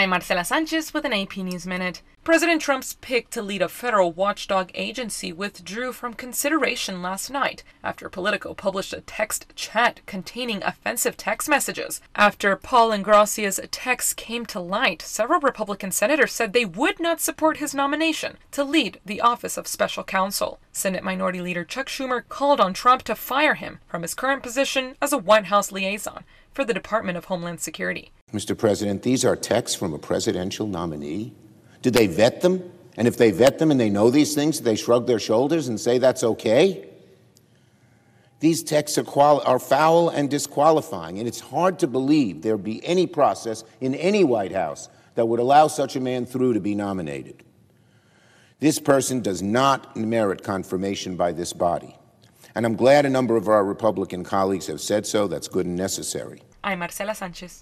I'm Marcela Sanchez with an AP News Minute. President Trump's pick to lead a federal watchdog agency withdrew from consideration last night after Politico published a text chat containing offensive text messages. After Paul Ingracia's texts came to light, several Republican senators said they would not support his nomination to lead the Office of Special Counsel. Senate Minority Leader Chuck Schumer called on Trump to fire him from his current position as a White House liaison for the Department of Homeland Security. Mr. President, these are texts from a presidential nominee. Did they vet them? And if they vet them and they know these things, they shrug their shoulders and say that's okay? These texts are foul and disqualifying, and it's hard to believe there'd be any process in any White House that would allow such a man through to be nominated. This person does not merit confirmation by this body. And I'm glad a number of our Republican colleagues have said so. That's good and necessary. I'm Marcela Sanchez.